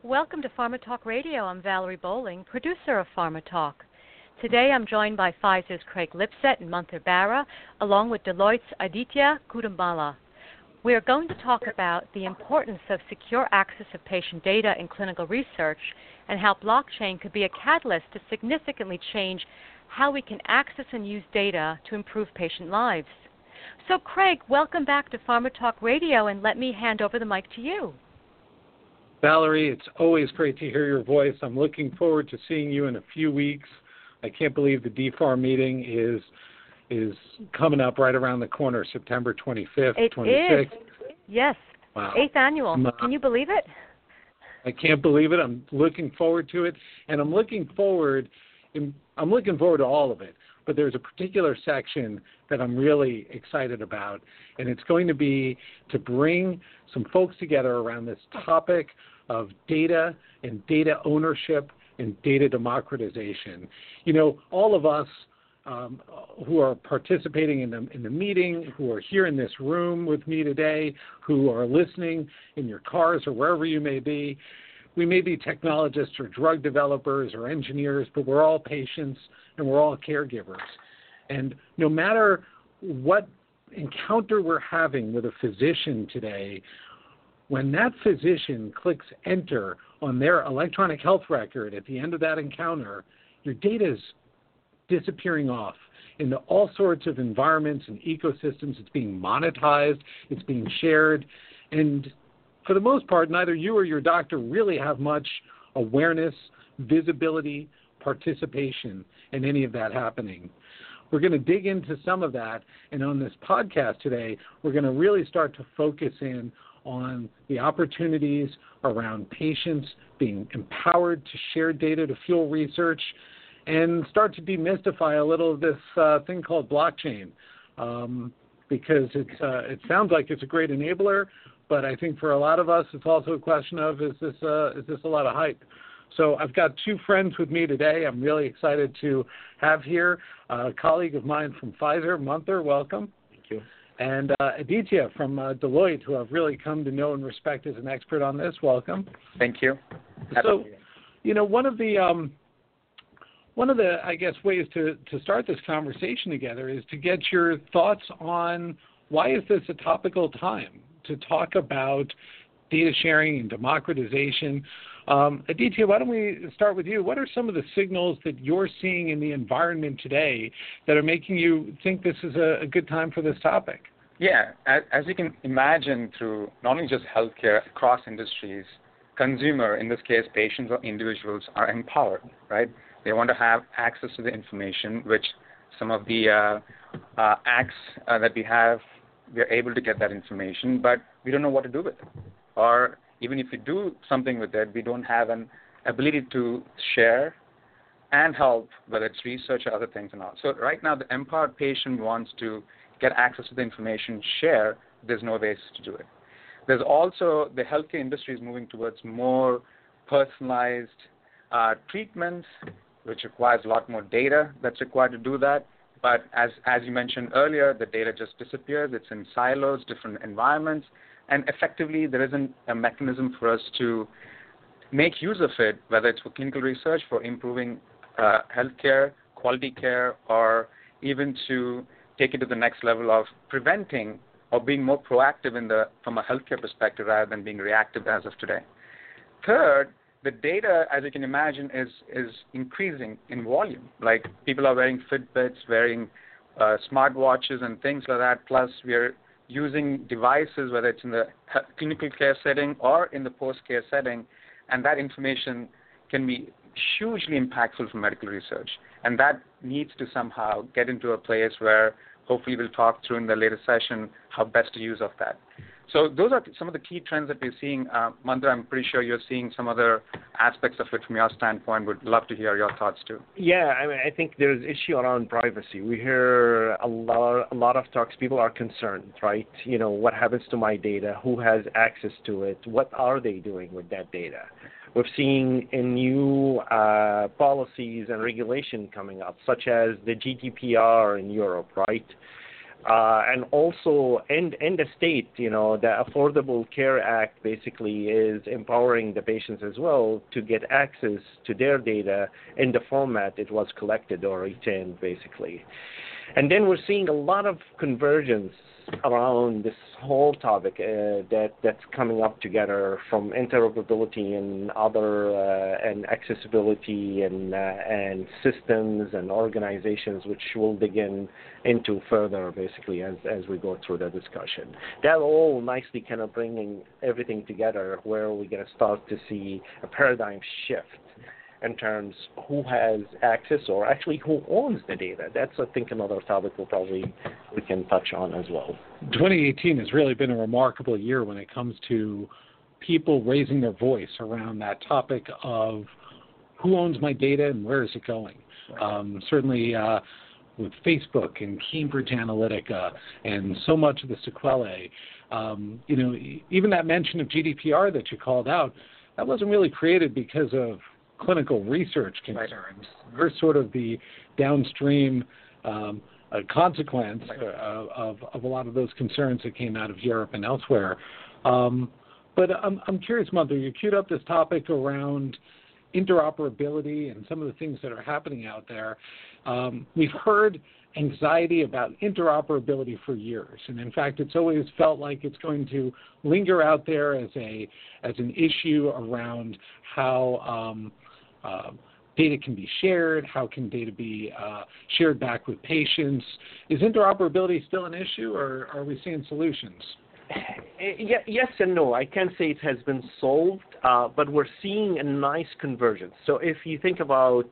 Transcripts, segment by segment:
Welcome to Pharma Talk Radio. I'm Valerie Bowling, producer of Pharma Talk. Today I'm joined by Pfizer's Craig Lipset and Mantha Bara, along with Deloitte's Aditya Kudumala. We are going to talk about the importance of secure access of patient data in clinical research and how blockchain could be a catalyst to significantly change how we can access and use data to improve patient lives. So Craig, welcome back to Pharma Talk Radio, and let me hand over the mic to you. Valerie, it's always great to hear your voice. I'm looking forward to seeing you in a few weeks. I can't believe the DPHAR meeting is coming up right around the corner, September 25th, it 26th. Is. Yes. Wow. 8th annual. Can you believe it? I can't believe it. I'm looking forward to it, and I'm looking forward to all of it. But there's a particular section that I'm really excited about, and it's going to be to bring some folks together around this topic of data and data ownership and data democratization. You know, all of us who are participating in the meeting, who are here in this room with me today, who are listening in your cars or wherever you may be, we may be technologists or drug developers or engineers, but we're all patients and we're all caregivers. And no matter what encounter we're having with a physician today, when that physician clicks enter on their electronic health record at the end of that encounter, your data is disappearing off into all sorts of environments and ecosystems. It's being monetized, it's being shared, and for the most part, neither you or your doctor really have much awareness, visibility, participation in any of that happening. We're going to dig into some of that, and on this podcast today, we're going to really start to focus in on the opportunities around patients being empowered to share data to fuel research and start to demystify a little of this thing called blockchain, because it sounds like it's a great enabler, but I think for a lot of us, it's also a question of, is this a lot of hype? So I've got two friends with me today. I'm really excited to have here a colleague of mine from Pfizer, Mantha, welcome. Thank you. And Aditya from Deloitte, who I've really come to know and respect as an expert on this, welcome. Thank you. So, you know, one of the I guess ways to start this conversation together is to get your thoughts on why is this a topical time to talk about data sharing and democratization. Aditya, why don't we start with you? What are some of the signals that you're seeing in the environment today that are making you think this is a good time for this topic? Yeah, as you can imagine, through not only just healthcare, across industries, consumer, in this case patients or individuals, are empowered, right? They want to have access to the information, which some of the acts that we have, we are able to get that information, but we don't know what to do with it. Or even if we do something with it, we don't have an ability to share and help, whether it's research or other things and all. So right now, the empowered patient wants to get access to the information, share. There's no ways to do it. There's also the healthcare industry is moving towards more personalized treatments, which requires a lot more data that's required to do that. But as you mentioned earlier, the data just disappears. It's in silos, different environments, and effectively there isn't a mechanism for us to make use of it, whether it's for clinical research, for improving healthcare, quality care, or even to take it to the next level of preventing or being more proactive from a healthcare perspective rather than being reactive as of today. Third, the data, as you can imagine, is increasing in volume. Like people are wearing Fitbits, wearing smartwatches and things like that. Plus, we are using devices, whether it's in the clinical care setting or in the post-care setting, and that information can be hugely impactful for medical research. And that needs to somehow get into a place where hopefully we'll talk through in the later session how best to use of that. So those are some of the key trends that we're seeing. Mantha, I'm pretty sure you're seeing some other aspects of it from your standpoint. Would love to hear your thoughts too. Yeah, I mean, I think there's issue around privacy. We hear a lot of talks. People are concerned, right? You know, what happens to my data? Who has access to it? What are they doing with that data? We've seen new policies and regulation coming up, such as the GDPR in Europe, right? And also in the state, the Affordable Care Act basically is empowering the patients as well to get access to their data in the format it was collected or retained, basically. And then we're seeing a lot of convergence around this whole topic that's coming up together, from interoperability and other and accessibility and systems and organizations, which we'll dig into further basically as we go through the discussion. That all nicely kind of bringing everything together, where we're going to start to see a paradigm shift in terms who has access, or actually who owns the data. That's, I think, another topic we can touch on as well. 2018 has really been a remarkable year when it comes to people raising their voice around that topic of who owns my data and where is it going. Certainly with Facebook and Cambridge Analytica and so much of the sequelae, even that mention of GDPR that you called out, that wasn't really created because of clinical research concerns. Right. We're sort of the downstream consequence of a lot of those concerns that came out of Europe and elsewhere. But I'm curious, Mantha, you queued up this topic around interoperability and some of the things that are happening out there. We've heard anxiety about interoperability for years, and in fact, it's always felt like it's going to linger out there as an issue around how data can be shared, how can data be shared back with patients. Is interoperability still an issue, or are we seeing solutions? Yes and no. I can't say it has been solved, but we're seeing a nice convergence. So if you think about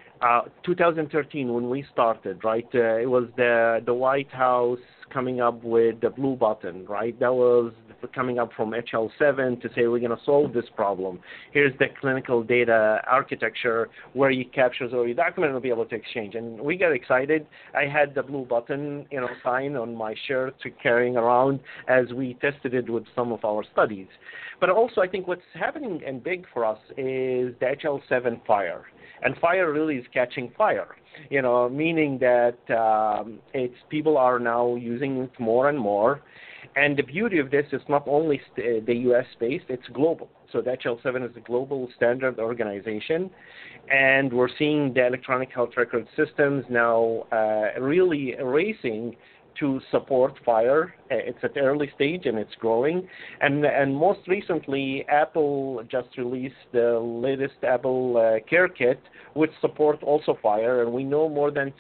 2013 when we started, right, it was the White House coming up with the blue button, right? That was coming up from HL7 to say we're going to solve this problem. Here's the clinical data architecture where you capture all your document and will be able to exchange. And we got excited. I had the blue button, sign on my shirt carrying around as we tested it with some of our studies. But also I think what's happening and big for us is the HL7 fire. And fire really is catching fire, meaning that it's people are now using it more and more. And the beauty of this is not only the U.S. based, it's global. So the HL7 is a global standard organization. And we're seeing the electronic health record systems now really racing to support FHIR. It's at the early stage and it's growing. And most recently, Apple just released the latest Apple Care Kit, which support also FHIR. And we know more than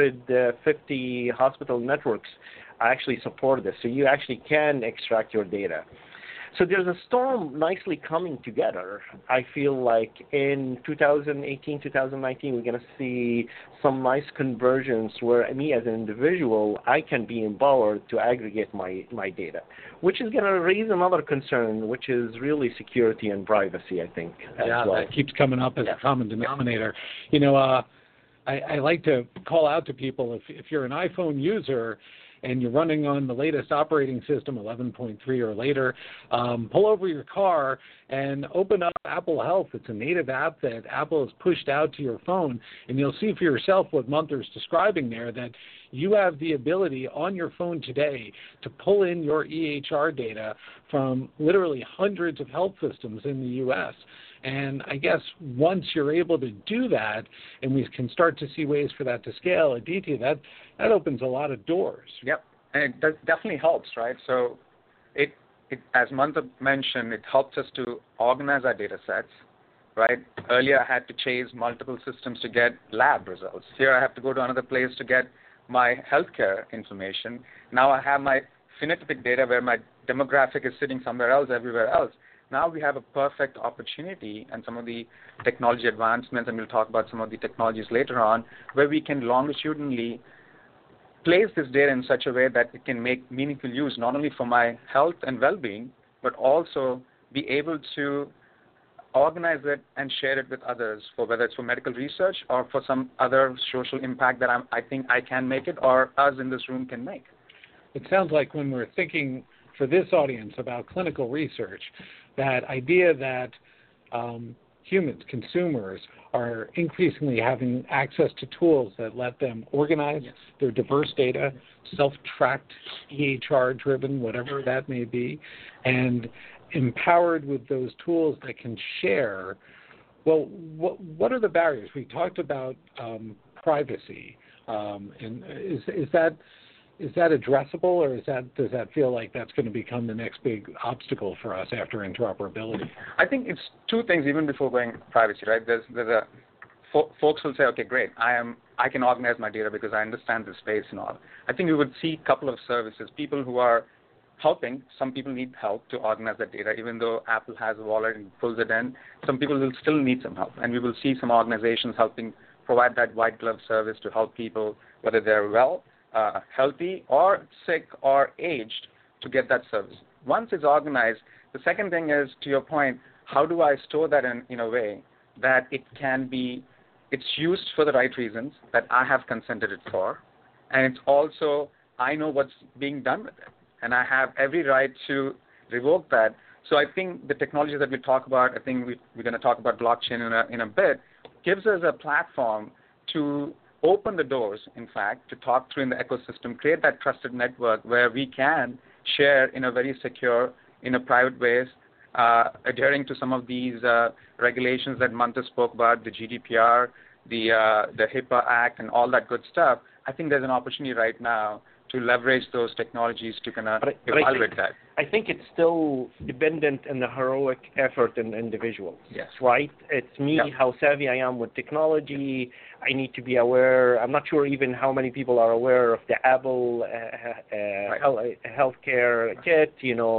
350 hospital networks actually support this. So you actually can extract your data. So there's a storm nicely coming together. I feel like in 2018, 2019, we're going to see some nice convergence where me as an individual, I can be empowered to aggregate my data, which is going to raise another concern, which is really security and privacy, I think. Yeah, well. That keeps coming up as a common denominator. I like to call out to people, if you're an iPhone user and you're running on the latest operating system, 11.3 or later, pull over your car and open up Apple Health. It's a native app that Apple has pushed out to your phone, and you'll see for yourself what Mantha's describing there, that you have the ability on your phone today to pull in your EHR data from literally hundreds of health systems in the U.S., and I guess once you're able to do that, and we can start to see ways for that to scale, Aditya, that opens a lot of doors. Yep, and it definitely helps, right? So it as Mantha mentioned, it helps us to organize our data sets, right? Earlier I had to chase multiple systems to get lab results. Here I have to go to another place to get my healthcare information. Now I have my phenotypic data where my demographic is sitting somewhere else, everywhere else. Now we have a perfect opportunity, and some of the technology advancements, and we'll talk about some of the technologies later on, where we can longitudinally place this data in such a way that it can make meaningful use, not only for my health and well-being, but also be able to organize it and share it with others, for whether it's for medical research or for some other social impact that I think I can make it, or us in this room can make. It sounds like when we're thinking for this audience about clinical research, that idea that humans, consumers, are increasingly having access to tools that let them organize their diverse data, self-tracked, EHR-driven, whatever that may be, and empowered with those tools that can share. Well, what are the barriers? We talked about privacy, and is that addressable, or does that feel like that's going to become the next big obstacle for us after interoperability? I think it's two things even before going privacy, right? Folks will say, okay, great, I can organize my data because I understand the space and all. I think we would see a couple of services, people who are helping. Some people need help to organize that data, even though Apple has a wallet and pulls it in. Some people will still need some help, and we will see some organizations helping provide that white glove service to help people, whether they're healthy or sick or aged, to get that service. Once it's organized, the second thing is, to your point, how do I store that in a way that it's used for the right reasons, that I have consented it for, and it's also, I know what's being done with it, and I have every right to revoke that. So I think the technology that we talk about, I think we're going to talk about blockchain in a bit, gives us a platform to open the doors, in fact, to talk through in the ecosystem, create that trusted network where we can share in a very secure, in a private ways, adhering to some of these regulations that Mantha spoke about, the GDPR, the HIPAA Act, and all that good stuff. I think there's an opportunity right now to leverage those technologies to kind of evaluate that. I think it's still dependent on the heroic effort in individuals. Yes. Right? It's me, how savvy I am with technology. I need to be aware. I'm not sure even how many people are aware of the Apple healthcare kit,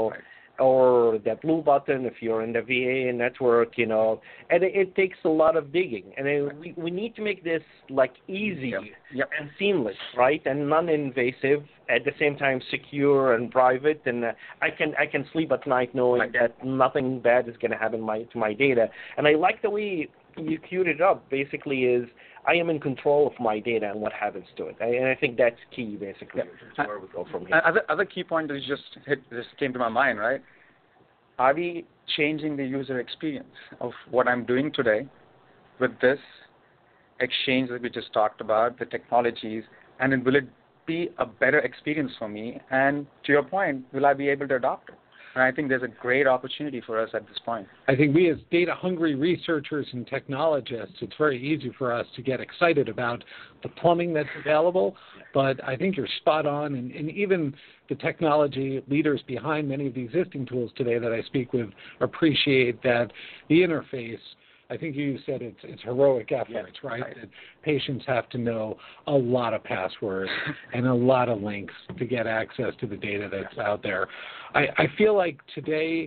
or the blue button if you're in the VA network, and it takes a lot of digging. And we need to make this like easy and seamless, right? And non-invasive, at the same time secure and private. And I can sleep at night knowing that nothing bad is going to happen to my data. And I like the way you queued it up. Basically, is I am in control of my data and what happens to it. And I think that's key, basically, to where we go from here. Other key point that just came to my mind, right? Are we changing the user experience of what I'm doing today with this exchange that we just talked about, the technologies, and will it be a better experience for me? And to your point, will I be able to adopt it? And I think there's a great opportunity for us at this point. I think we as data-hungry researchers and technologists, it's very easy for us to get excited about the plumbing that's available, but I think you're spot on, and even the technology leaders behind many of the existing tools today that I speak with appreciate that the interface, I think you said it's heroic efforts, right? That patients have to know a lot of passwords and a lot of links to get access to the data that's out there. I feel like today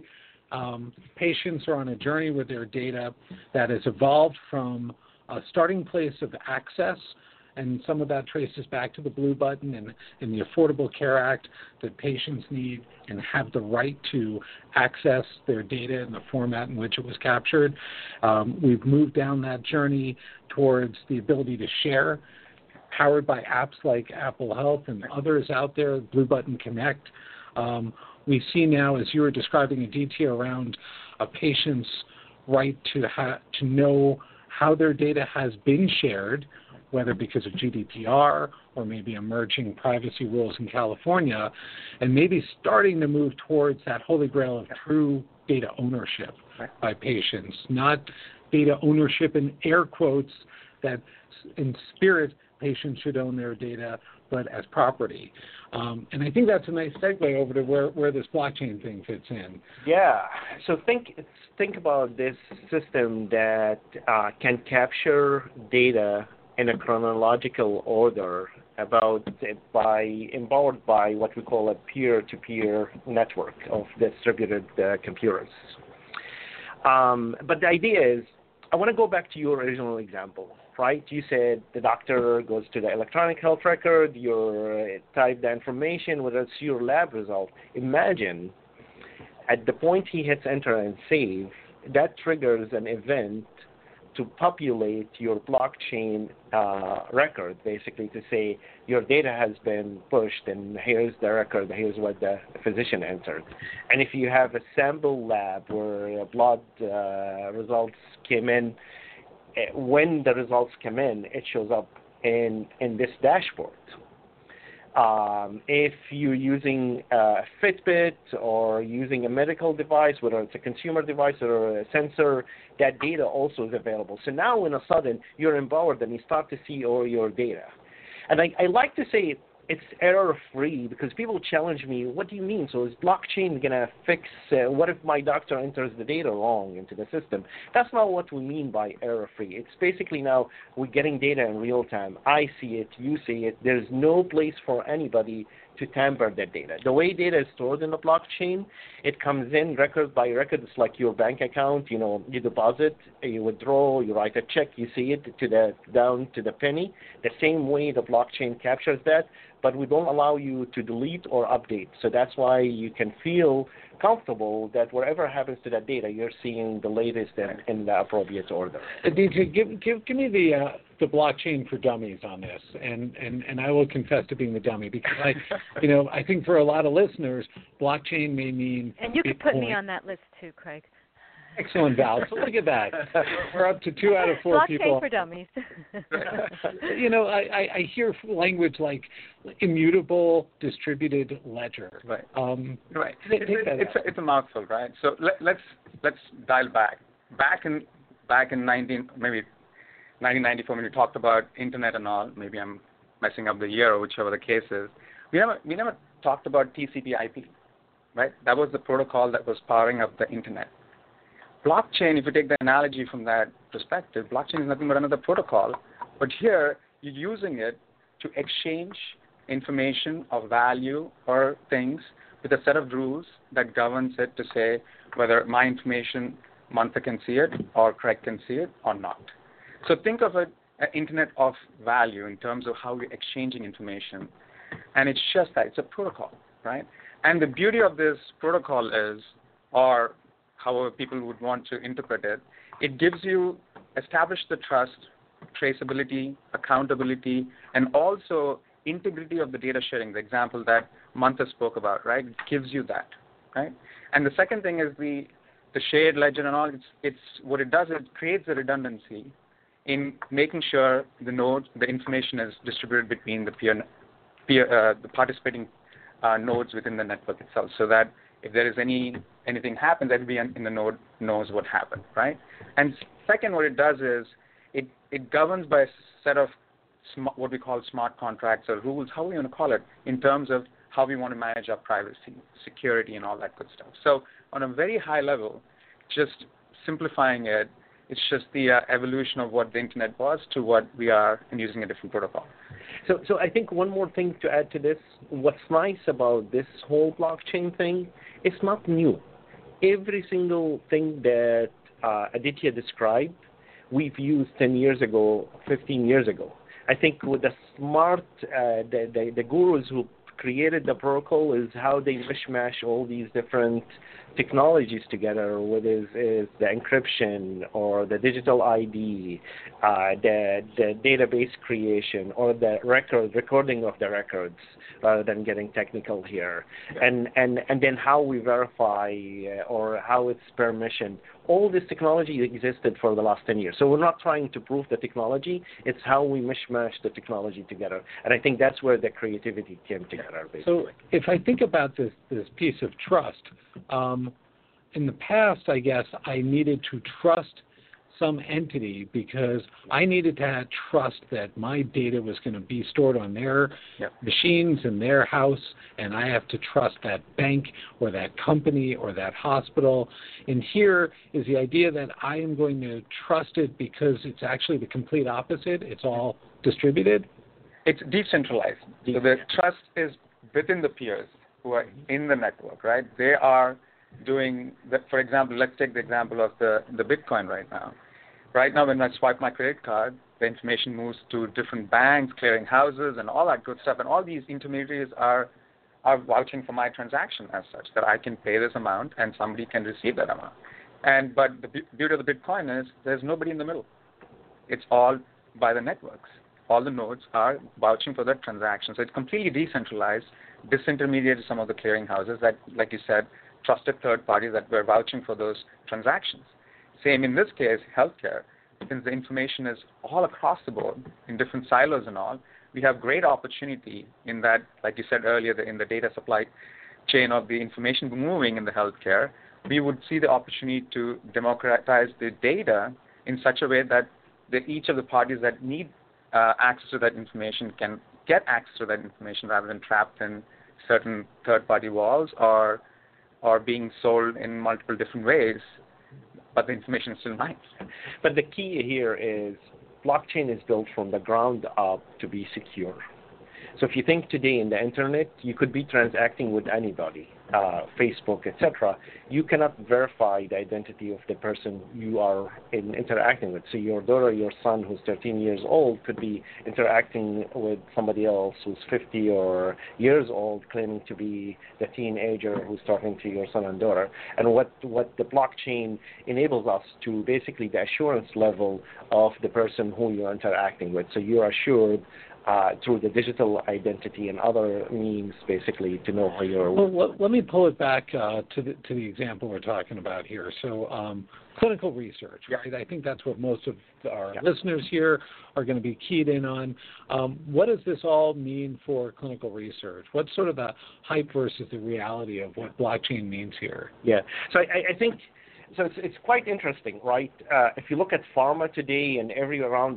patients are on a journey with their data that has evolved from a starting place of access, and some of that traces back to the blue button and the Affordable Care Act, that patients need and have the right to access their data in the format in which it was captured. We've moved down that journey towards the ability to share, powered by apps like Apple Health and others out there, Blue Button Connect. We see now, as you were describing, Aditya, around a patient's right to know how their data has been shared, whether because of GDPR or maybe emerging privacy rules in California, and maybe starting to move towards that holy grail of true data ownership by patients, not data ownership in air quotes, that in spirit patients should own their data, but as property. And I think that's a nice segue over to where this blockchain thing fits in. Yeah. So think about this system that can capture data in a chronological order empowered by what we call a peer-to-peer network of distributed computers. But the idea is, I want to go back to your original example, right? You said the doctor goes to the electronic health record, you type the information, whether it's your lab result. Imagine at the point he hits enter and save, that triggers an event to populate your blockchain record, basically to say your data has been pushed and here's the record, here's what the physician entered. And if you have a sample lab where blood results came in, when the results come in, it shows up in this dashboard. If you're using a Fitbit or using a medical device, whether it's a consumer device or a sensor, that data also is available. So now, all of a sudden, you're empowered and you start to see all your data. And I like to say it's error-free because people challenge me, what do you mean? So is blockchain going to fix, what if my doctor enters the data wrong into the system? That's not what we mean by error-free. It's basically now we're getting data in real time. I see it, you see it. There's no place for anybody to tamper that data. The way data is stored in the blockchain, it comes in record by record. It's like your bank account. You know, you deposit, you withdraw, you write a check, you see it down to the penny. The same way the blockchain captures that, but we don't allow you to delete or update. So that's why you can feel comfortable that whatever happens to that data, you're seeing the latest in the appropriate order. Aditya, give me the blockchain for dummies on this, and I will confess to being the dummy because I think for a lot of listeners, blockchain may mean and you could put Bitcoin. me on that list too, Craig. Excellent, Val. So look at that. We're up to 2 out of 4 blockchain people. Blockchain for dummies. I hear language like immutable distributed ledger. Right. Right. It's a mouthful, right? So let's dial back. Back in 1994 when we talked about internet and all. Maybe I'm messing up the year or whichever the case is. We never talked about TCP/IP, right? That was the protocol that was powering up the internet. Blockchain, if you take the analogy from that perspective, blockchain is nothing but another protocol. But here, you're using it to exchange information of value or things with a set of rules that governs it to say whether my information, Mantha can see it or Craig can see it or not. So think of it an internet of value in terms of how we're exchanging information. And it's just that. It's a protocol, right? And the beauty of this protocol is, or however people would want to interpret it, it gives you, establish the trust, traceability, accountability, and also integrity of the data sharing, the example that Mantha spoke about, right? It gives you that, right? And the second thing is the shared ledger and all. It's what it does is it creates a redundancy in making sure the information is distributed between the participating nodes within the network itself, so that if there is anything happens, everybody in the node knows what happened, right? And second, what it does is it governs by a set of what we call smart contracts or rules, how we want to call it, in terms of how we want to manage our privacy, security, and all that good stuff. So on a very high level, just simplifying it, it's just the evolution of what the internet was to what we are and using a different protocol. So I think one more thing to add to this, what's nice about this whole blockchain thing, it's not new. Every single thing that Aditya described, we've used 10 years ago, 15 years ago. I think with the smart, the gurus who created the protocol is how they mishmash all these different technologies together, whether it's the encryption or the digital ID, the database creation, or the recording of the records, rather than getting technical here, and then how we verify or how it's permissioned. All this technology existed for the last 10 years. So we're not trying to prove the technology. It's how we mishmash the technology together. And I think that's where the creativity came together, basically. So if I think about this piece of trust, in the past, I guess, I needed to trust some entity because I needed to have trust that my data was going to be stored on their machines in their house, and I have to trust that bank or that company or that hospital. And here is the idea that I am going to trust it because it's actually the complete opposite. It's all distributed. It's decentralized. So the trust is within the peers who are in the network, right? They are doing that. For example, let's take the example of the Bitcoin right now. Right now, when I swipe my credit card, the information moves to different banks, clearing houses, and all that good stuff. And all these intermediaries are vouching for my transaction as such, that I can pay this amount and somebody can receive that amount. But the beauty of the Bitcoin is there's nobody in the middle. It's all by the networks. All the nodes are vouching for that transaction. So it's completely decentralized, disintermediated some of the clearing houses that, like you said, trusted third parties that were vouching for those transactions. Same in this case, healthcare. Since the information is all across the board in different silos and all, we have great opportunity in that, like you said earlier, in the data supply chain of the information moving in the healthcare, we would see the opportunity to democratize the data in such a way that each of the parties that need access to that information can get access to that information rather than trapped in certain third-party walls or being sold in multiple different ways, but the information is still mine. But the key here is blockchain is built from the ground up to be secure. So if you think today in the internet, you could be transacting with anybody, Facebook, etc. You cannot verify the identity of the person you are interacting with. So your daughter, your son, who's 13 years old, could be interacting with somebody else who's 50 or years old, claiming to be the teenager who's talking to your son and daughter. And what the blockchain enables us to basically the assurance level of the person who you're interacting with. So you're assured through the digital identity and other means, basically, to know who you're. Well, let me pull it back to the example we're talking about here. So, clinical research, right? I think that's what most of our listeners here are going to be keyed in on. What does this all mean for clinical research? What's sort of the hype versus the reality of what blockchain means here? Yeah. So I think. So it's quite interesting, right? If you look at pharma today and everywhere around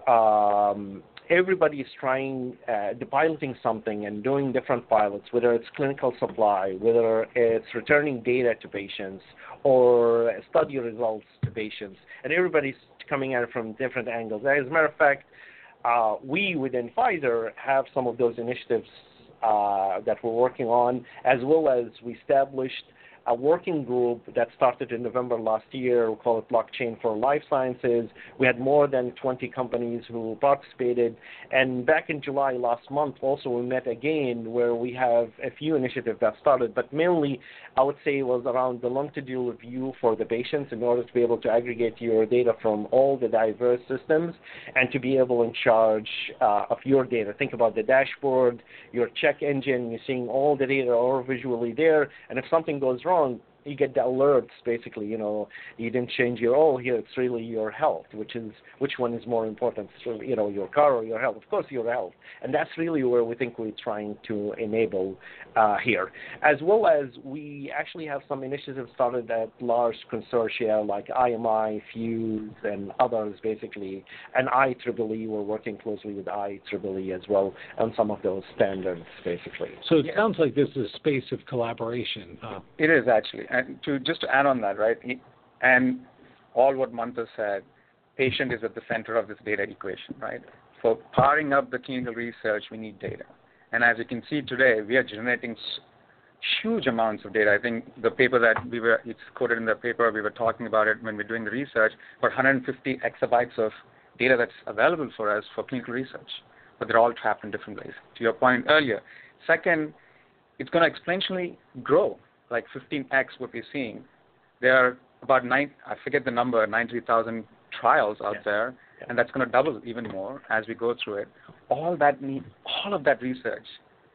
us, everybody is trying, piloting something and doing different pilots, whether it's clinical supply, whether it's returning data to patients or study results to patients, and everybody's coming at it from different angles. As a matter of fact, we within Pfizer have some of those initiatives that we're working on, as well as we established a working group that started in November last year. We call it Blockchain for Life Sciences. We had more than 20 companies who participated. And back in July last month, also we met again where we have a few initiatives that started. But mainly, I would say it was around the longitudinal view for the patients in order to be able to aggregate your data from all the diverse systems and to be able in charge of your data. Think about the dashboard, your check engine, you're seeing all the data all visually there. And if something goes wrong, you get the alerts, basically, you didn't change your here it's really your health, which one is more important, so, your car or your health? Of course, your health. And that's really where we think we're trying to enable here. As well as we actually have some initiatives started at large consortia like IMI, Fuse, and others, basically. And IEEE, we're working closely with IEEE as well on some of those standards, basically. So it sounds like this is a space of collaboration. It is, actually. And just to add on that, right, and all what Mantha said, patient is at the center of this data equation, right? For powering up the clinical research, we need data. And as you can see today, we are generating huge amounts of data. I think the paper that it's quoted in the paper, we were talking about it when we we're doing the research, for 150 exabytes of data that's available for us for clinical research. But they're all trapped in different ways, to your point earlier. Second, it's going to exponentially grow. Like 15x what we're seeing. There are about I forget the number, 90,000 trials out there, and that's going to double even more as we go through it. All of that research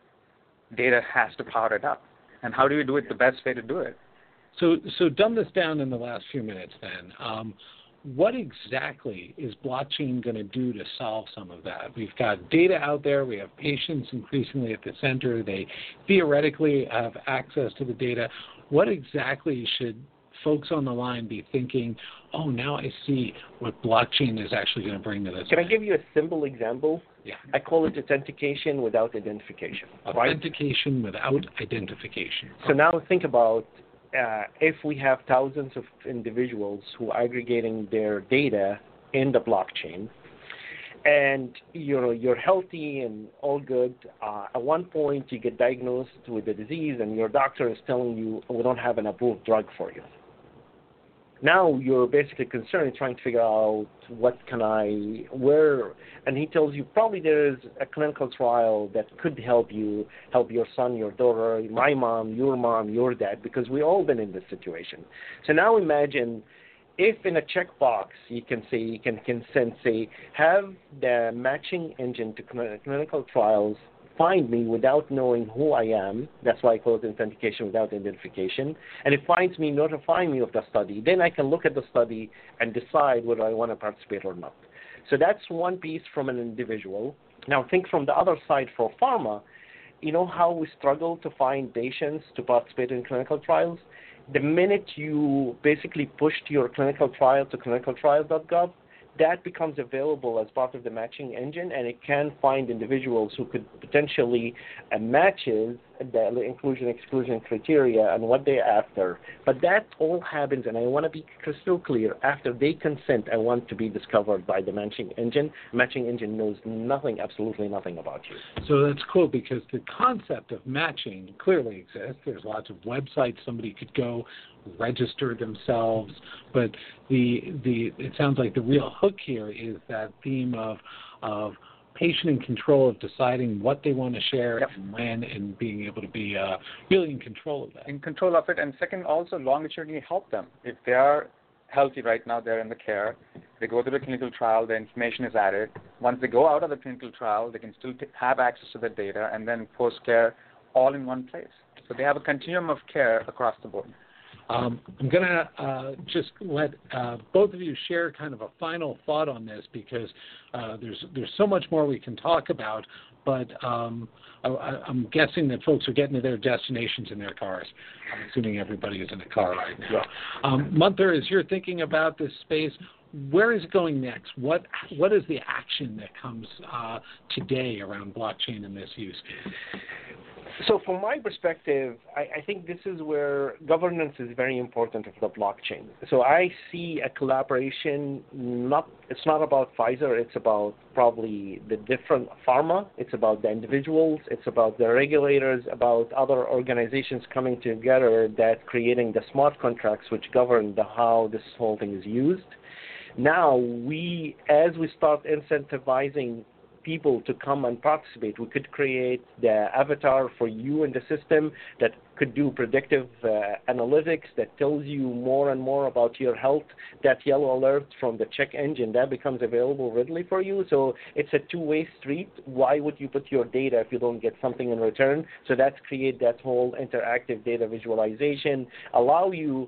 data has to power it up. And how do we do it the best way to do it? So dumb this down in the last few minutes then. What exactly is blockchain going to do to solve some of that? We've got data out there. We have patients increasingly at the center. They theoretically have access to the data. What exactly should folks on the line be thinking, oh, now I see what blockchain is actually going to bring to this? Can I give you a simple example? Yeah. I call it authentication without identification. Authentication without identification. So now think about if we have thousands of individuals who are aggregating their data in the blockchain, and you're healthy and all good, at one point you get diagnosed with a disease and your doctor is telling you, we don't have an approved drug for you. Now you're basically concerned, trying to figure out where, and he tells you probably there is a clinical trial that could help your son, your daughter, my mom, your dad, because we've all been in this situation. So now imagine if in a checkbox you can say, you can consent, say, have the matching engine to clinical trials find me without knowing who I am, that's why I call it authentication without identification, and it finds me, notifying me of the study, then I can look at the study and decide whether I want to participate or not. So that's one piece from an individual. Now think from the other side for pharma. You know how we struggle to find patients to participate in clinical trials? The minute you basically pushed your clinical trial to clinicaltrials.gov, that becomes available as part of the matching engine, and it can find individuals who could potentially matches the inclusion-exclusion criteria and what they're after. But that all happens, and I want to be crystal clear, after they consent, I want to be discovered by the matching engine. Matching engine knows nothing, absolutely nothing about you. So that's cool because the concept of matching clearly exists. There's lots of websites somebody could go register themselves, but it sounds like the real hook here is that theme of patient in control of deciding what they want to share and when, and being able to be really in control of that. In control of it, and second, also longitudinally help them. If they are healthy right now, they're in the care, they go through the clinical trial, the information is added. Once they go out of the clinical trial, they can still have access to the data, and then post-care all in one place. So they have a continuum of care across the board. I'm going to just let both of you share kind of a final thought on this because there's so much more we can talk about, but I'm guessing that folks are getting to their destinations in their cars. I'm assuming everybody is in a car right now. Munther, as you're thinking about this space, where is it going next? What is the action that comes today around blockchain in this use case? So from my perspective, I think this is where governance is very important of the blockchain. So I see a collaboration, it's not about Pfizer, it's about probably the different pharma, it's about the individuals, it's about the regulators, about other organizations coming together that creating the smart contracts which govern how this whole thing is used. Now, as we start incentivizing people to come and participate, we could create the avatar for you in the system that could do predictive analytics that tells you more and more about your health. That yellow alert from the check engine, that becomes available readily for you. So it's a two-way street. Why would you put your data if you don't get something in return? So that's create that whole interactive data visualization, allow you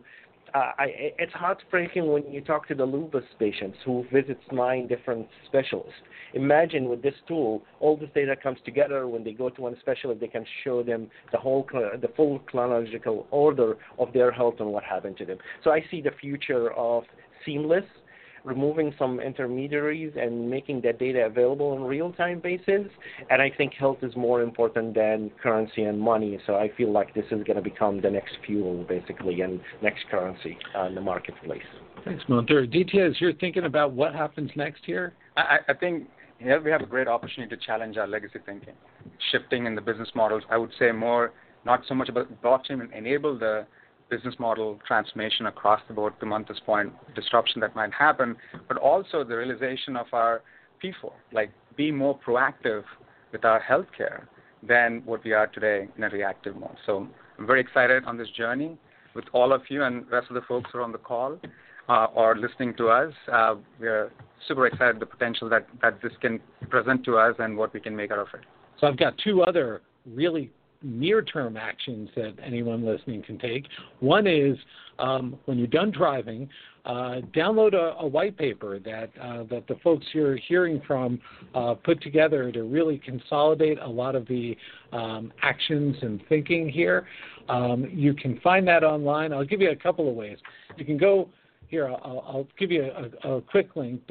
it's heartbreaking when you talk to the lupus patients who visits 9 different specialists. Imagine with this tool, all this data comes together. When they go to one specialist, they can show them the full chronological order of their health and what happened to them. So I see the future of seamless, removing some intermediaries and making that data available on a real-time basis. And I think health is more important than currency and money. So I feel like this is going to become the next fuel, basically, and next currency in the marketplace. Thanks, Munther. Aditya, as you're thinking about what happens next here? I think here we have a great opportunity to challenge our legacy thinking. Shifting in the business models, I would say more, not so much about blockchain and enable the business model transformation across the board, to Munther's point, disruption that might happen, but also the realization of our P4, like be more proactive with our healthcare than what we are today in a reactive mode. So I'm very excited on this journey with all of you and the rest of the folks who are on the call or listening to us. We're super excited the potential that this can present to us and what we can make out of it. So I've got 2 other really near-term actions that anyone listening can take. One is when you're done driving, download a white paper that the folks you're hearing from put together to really consolidate a lot of the actions and thinking here. You can find that online. I'll give you a couple of ways. You can go here. I'll give you a quick link,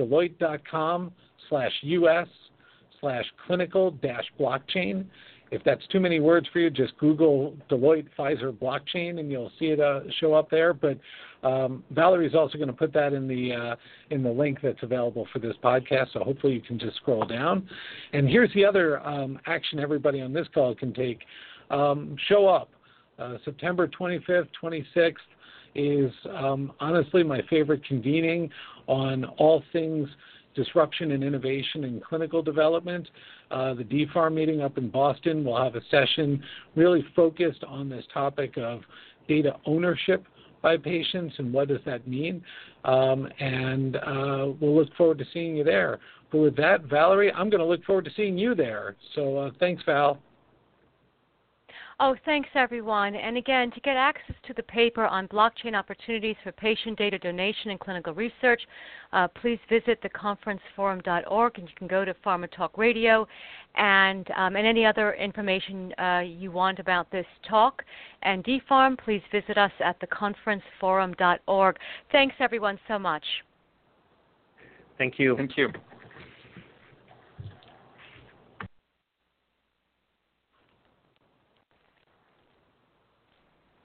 Deloitte.com/US/clinical-blockchain. If that's too many words for you, just Google Deloitte Pfizer blockchain and you'll see it show up there. But Valerie's also going to put that in the link that's available for this podcast, so hopefully you can just scroll down. And here's the other action everybody on this call can take. Show up. September 25th, 26th is honestly my favorite convening on all things disruption and innovation in clinical development. The DFAR meeting up in Boston will have a session really focused on this topic of data ownership by patients, and what does that mean? And we'll look forward to seeing you there. But with that, Valerie, I'm going to look forward to seeing you there. So thanks, Val. Oh, thanks, everyone. And again, to get access to the paper on blockchain opportunities for patient data donation and clinical research, please visit theconferenceforum.org, and you can go to Pharma Talk Radio and any other information you want about this talk. And DPharm, please visit us at theconferenceforum.org. Thanks, everyone, so much. Thank you. Thank you.